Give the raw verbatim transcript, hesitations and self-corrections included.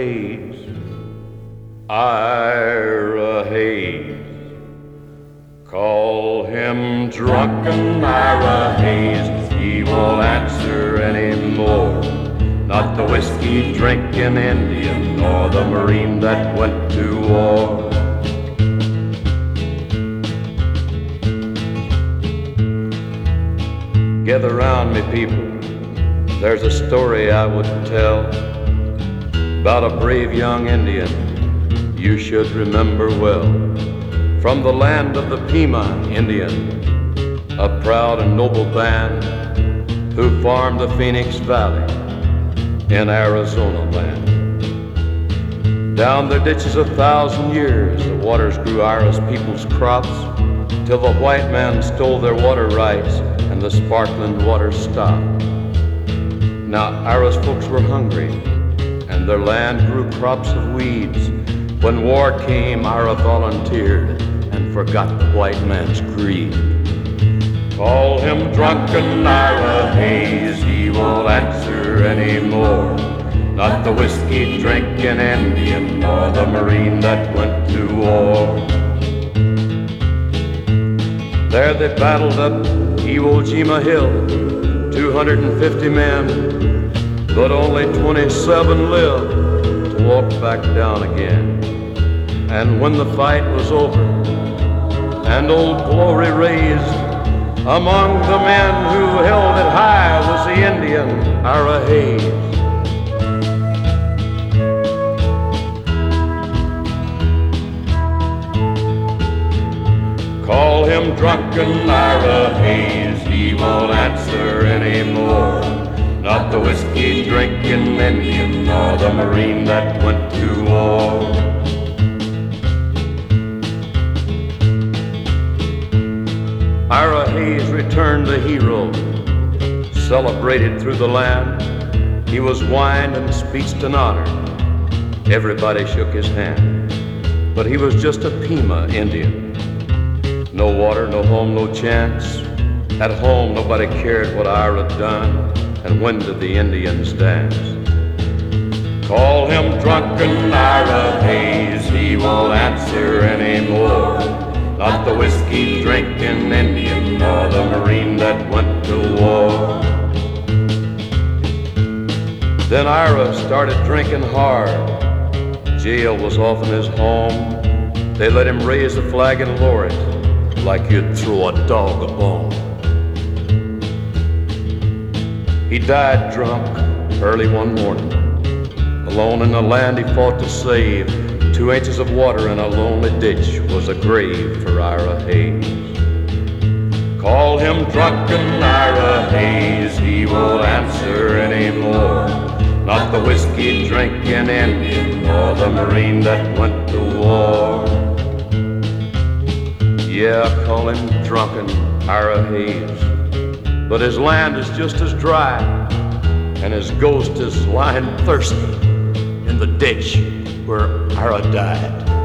Hayes, Ira Hayes. Call him drunken Ira Hayes, he won't answer anymore. Not the whiskey drinking Indian, nor the Marine that went to war. Gather round me, people, there's a story I would tell about a brave young Indian you should remember well. From the land of the Pima Indian, a proud and noble band who farmed the Phoenix Valley in Arizona land. Down their ditches a thousand years, the waters grew Ira's people's crops, till the white man stole their water rights and the sparkling waters stopped. Now Ira's folks were hungry, and their land grew crops of weeds. When war came, Ira volunteered and forgot the white man's greed. Call him drunken Ira Hayes, he won't answer anymore. Not the whiskey drinking Indian, nor the Marine that went to war. There they battled up Iwo Jima Hill, two hundred fifty men, but only twenty-seven lived to walk back down again. And when the fight was over and Old Glory raised, among the men who held it high was the Indian Ira Hayes. Call him drunken Ira Hayes, he won't answer anymore. Not the whiskey drinking Indian, nor the Marine that went to war. Ira Hayes returned the hero, celebrated through the land. He was wined and speeched and honored. Everybody shook his hand, but he was just a Pima Indian. No water, no home, no chance. At home, nobody cared what Ira done, and when did the Indians dance? Call him drunken Ira Hayes, he won't answer anymore. Not the whiskey drinking Indian, nor the Marine that went to war. Then Ira started drinking hard. Jail was often his home. They let him raise the flag and lower it like you'd throw a dog a bone. He died drunk early one morning, alone in the land he fought to save. Two inches of water in a lonely ditch was a grave for Ira Hayes. Call him drunken Ira Hayes, he won't answer anymore. Not the whiskey drinking Indian, or the Marine that went to war. Yeah, call him drunken Ira Hayes, but his land is just as dry, and his ghost is lying thirsty in the ditch where Ira died.